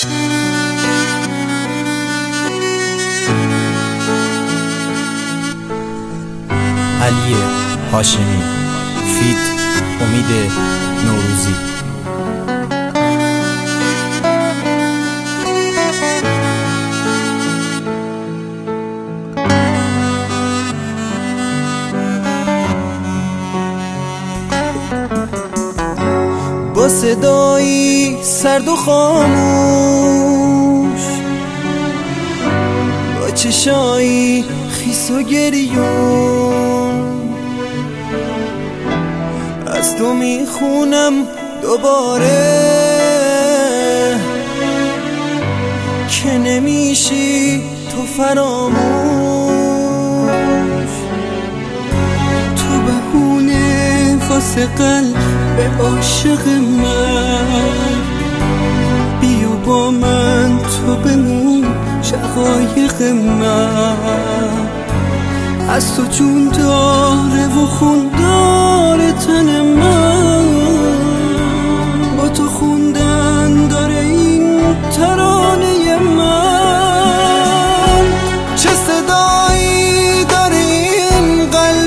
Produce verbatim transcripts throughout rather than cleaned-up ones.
علی هاشمی فیت امید نوروزی. با صدایی سرد و خاموش، با چشایی خیس و گریون، از تو میخونم دوباره که نمیشی تو فراموش. تو بهونه واسه قلب عاشق من، بیا با من تو بمون شقایق من. از تو جون داره و خون داره تن من، با تو خوندن داره این ترانه من. چه صدایی داره این قلب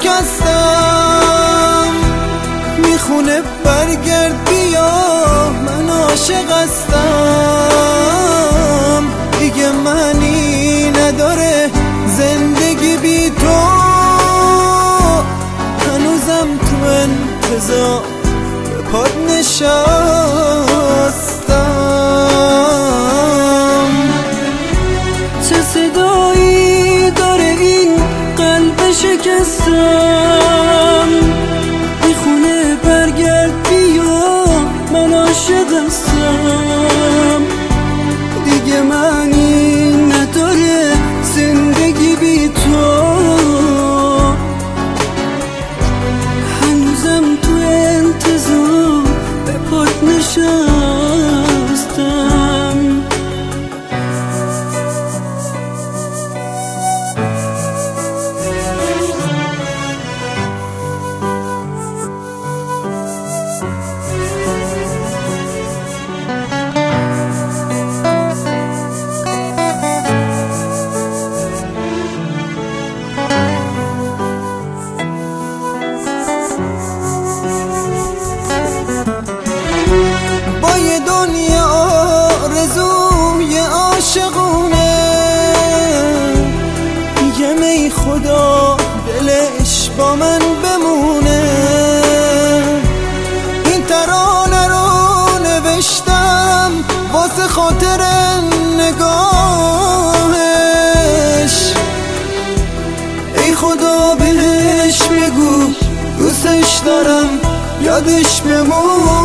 شکستم، میخونه برگرد بیا من عاشق هستم. دیگه معنی نداره زندگی بی تو، هنوزم تو انتظار به پات نشستم. چه صدایی داره این قلب شکستم، میخونه برگرد بیا من عاشق هستم. دیگه معنی نداره زندگی بی تو، هنوزم تو انتظار به پات نشستم. با یه دنیا آرزوی عاشقونه، میگم ای خدا دلش با من بمونه. این ترانه رو نوشتم واسه خاطر نگاهش، ای خدا بهش بگو دوستش دارم یادش بمون.